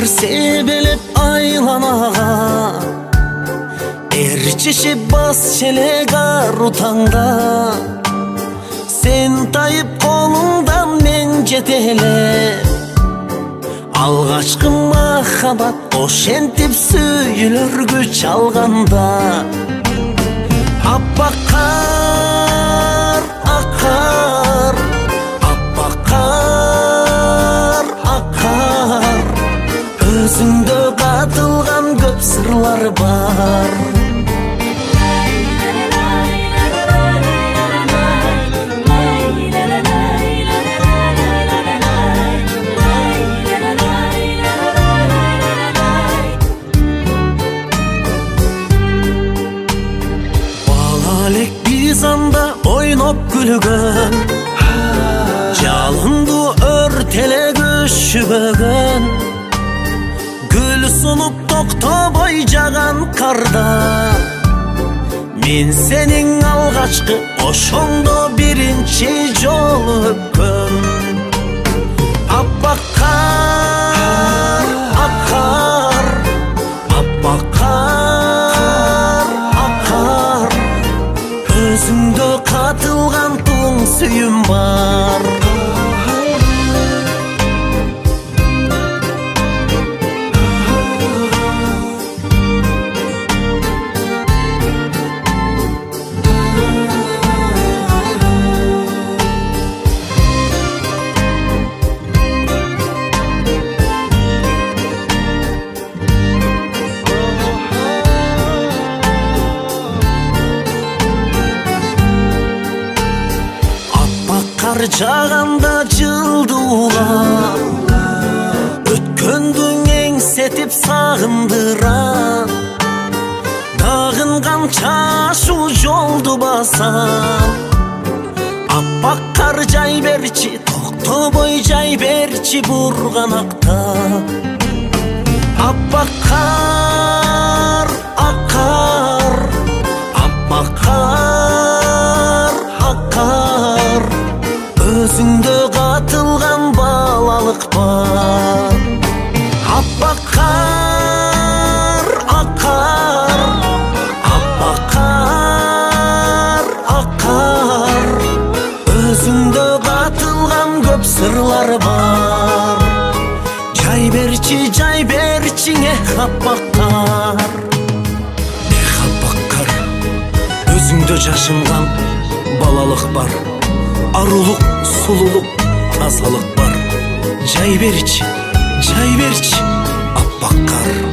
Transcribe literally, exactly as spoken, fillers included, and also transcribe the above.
себелеп айланага, эрчишип бас челек ару таңда. Сен тайып колуңдан мен жетелеп, алгачкы махабат ошентип сүйүлөр күч алганда. Аппак кар акар, аппак кар акар, өзүңдө катылган көп сырлар бар. Балалек биз анда ойноп күлгөн, жалынды өртеле күшүбөгөн, гүл сунуп токтобой жаган карда. Мен сенин алгачкы ошондо биринчи жолу өпкөн. Аппак кар акар, аппак кар акар, өзүңдө катылган туң сүйүм бар. Кар жаганда жылдуулар, өткөндү эңсетип сагындырат. Дагынган чашу жолду басам, аппак кар жай берчи, токтобой жай берчи бурганакта. Аппак кар акар, аппак кар акар, өзүңдө катылган балалык бар. Аппак кар акар, аппак кар акар, өзүңдө катылган көп сырлар бар. Жай берчи, жай берчи, эх аппак кар. Эх аппак кар, өзүңдө жашынган балалык бар. Арулук, сулулук, тазалык бар. Жай берчи, жай берчи, аппак кар.